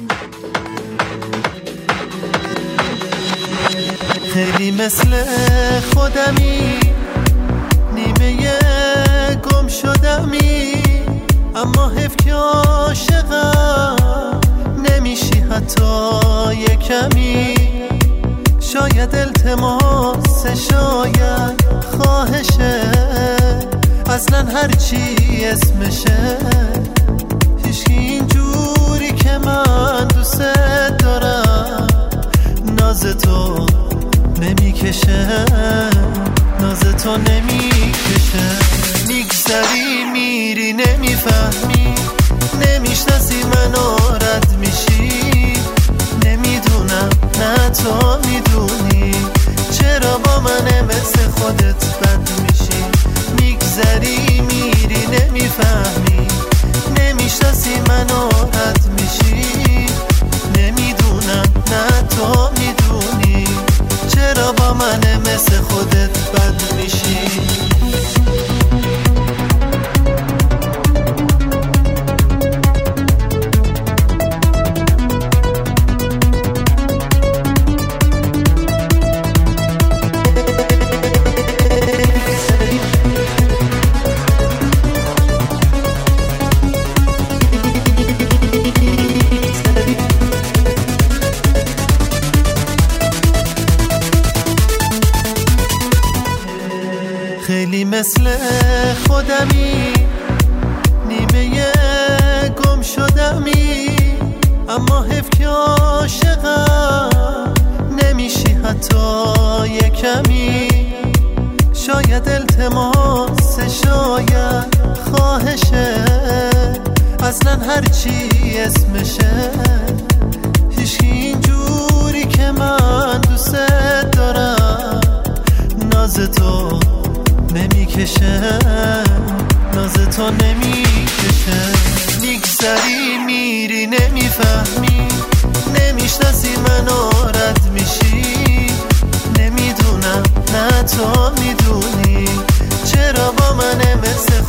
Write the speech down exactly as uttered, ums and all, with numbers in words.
خیلی مثل خودمی، نیمه گم شدمی، اما حیف که عاشقم نمیشی حتی یه کمی. شاید التماس، شاید خواهشه، اصلا هرچی اسمشه، هیچکی اینجوری که من دوست دارم ناز تو نمیکشه، ناز تو نمیکشه. میگذری میری نمیفهمی، نمیشناسی منو رد میشی، نمیدونم نه تو میدونی چرا با من مثل خودت بد میشی. میگذری میری نمیفهمی، نمیشناسی منو رد میشی، نمیدونم نه تو میدونی چرا با من مثل خودت بد میشی. خیلی مثل خودمی، نیمه گم شدمی، اما حیف که عاشقم نمیشی حتی یه کمی. شاید التماس، شاید خواهشه، اصلا هرچی اسمشه، هیچکی اینجوری که من دوست دارم ناز تو نمیکشه، ناز تو نمیکشه. میگذری میری نمیفهمی، نمیشناسی منو رد میشی، نمیدونم نه تو میدونی چرا با من مثل